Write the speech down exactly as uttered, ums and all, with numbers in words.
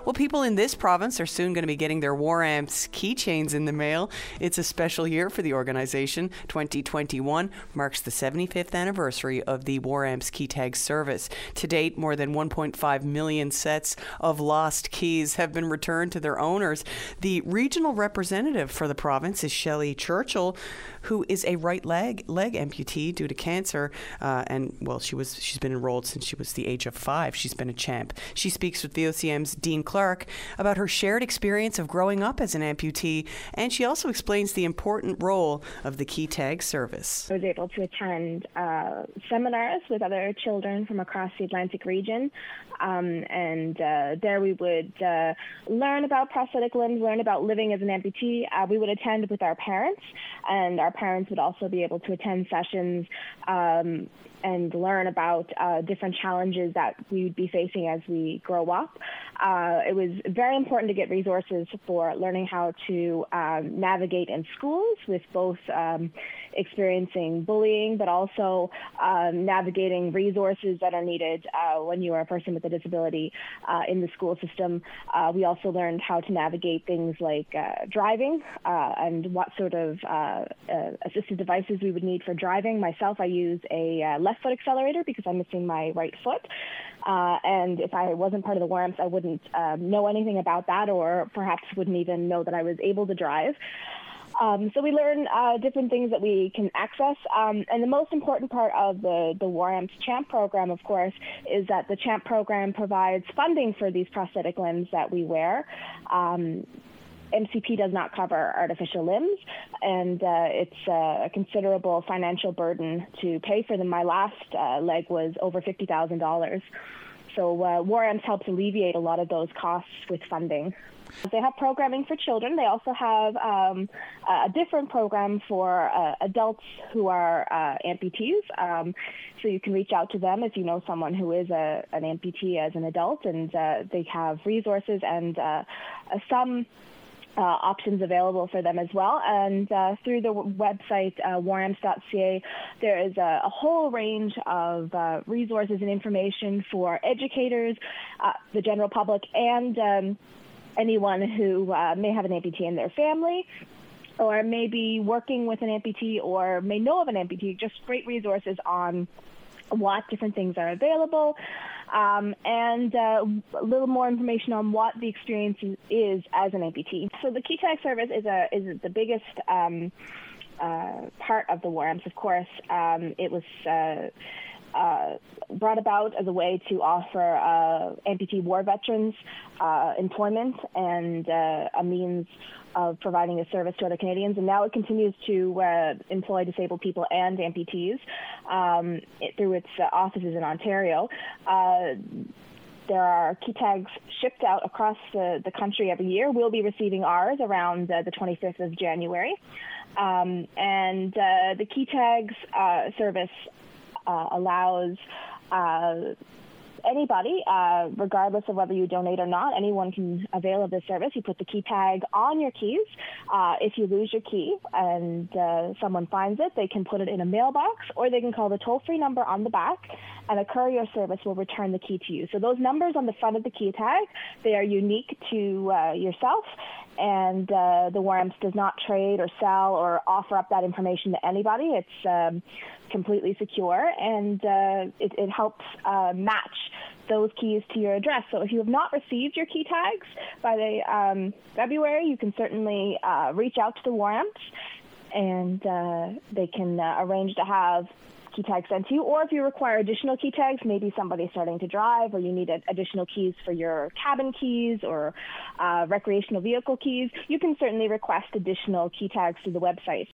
Well, people in this province are soon going to be getting their War Amps keychains in the mail. It's a special year for the organization. twenty twenty-one marks the seventy-fifth anniversary of the War Amps key tag service. To date, more than one point five million sets of lost keys have been returned to their owners. The regional representative for the province is Shelley Churchill, who is a right leg leg amputee due to cancer. Uh, and, well, she was, she's been enrolled since she was the age of five. She's been a champ. She speaks with V O C M's Dean Clark about her shared experience of growing up as an amputee, and she also explains the important role of the key tag service. I was able to attend uh, seminars with other children from across the Atlantic region, um, and uh, there we would uh, learn about prosthetic limbs, learn about living as an amputee. Uh, we would attend with our parents, and our parents would also be able to attend sessions um, and learn about uh, different challenges that we would be facing as we grow up. Uh, it was very important to get resources for learning how to um, navigate in schools with both um, experiencing bullying, but also um, navigating resources that are needed uh, when you are a person with a disability uh, in the school system. Uh, we also learned how to navigate things like uh, driving uh, and what sort of uh, uh, assistive devices we would need for driving. Myself, I use a uh, left foot accelerator because I'm missing my right foot. Uh, and if I wasn't part of the War Amps, I wouldn't um, know anything about that, or perhaps wouldn't even know that I was able to drive. Um, so we learn uh, different things that we can access. Um, and the most important part of the, the War Amps CHAMP program, of course, is that the CHAMP program provides funding for these prosthetic limbs that we wear. Um, M C P does not cover artificial limbs, and uh, it's a considerable financial burden to pay for them. My last uh, leg was over fifty thousand dollars. So uh, War Amps helps alleviate a lot of those costs with funding. They have programming for children. They also have um, a different program for uh, adults who are uh, amputees. Um, so you can reach out to them if you know someone who is a, an amputee as an adult, and uh, they have resources and uh, some Uh, options available for them as well. And uh, through the website, uh, war amps dot c a, there is a, a whole range of uh, resources and information for educators, uh, the general public, and um, anyone who uh, may have an amputee in their family, or may be working with an amputee, or may know of an amputee. Just great resources on what different things are available, um, and uh, a little more information on what the experience is as an amputee. So the key tag service is a is the biggest um, uh, part of the War Amps, of course. Um, it was uh, uh, brought about as a way to offer uh, amputee war veterans uh, employment and uh, a means of providing a service to other Canadians, and now it continues to uh, employ disabled people and amputees um, it, through its uh, offices in Ontario. Uh, there are key tags shipped out across the, the country every year. We'll be receiving ours around uh, the twenty-fifth of January. Um, and uh, the key tags uh, service uh, allows uh, anybody, uh, regardless of whether you donate or not, anyone can avail of this service. You put the key tag on your keys. Uh, if you lose your key and uh, someone finds it, they can put it in a mailbox, or they can call the toll-free number on the back, and a courier service will return the key to you. So those numbers on the front of the key tag, they are unique to uh, yourself, and uh, the War Amps does not trade or sell or offer up that information to anybody. It's um, completely secure, and uh, it, it helps uh, match those keys to your address. So if you have not received your key tags by the um, February, you can certainly uh, reach out to the War Amps, and uh, they can uh, arrange to have key tags sent to you. Or if you require additional key tags, maybe somebody's starting to drive, or you need additional keys for your cabin keys or uh, recreational vehicle keys, you can certainly request additional key tags through the website.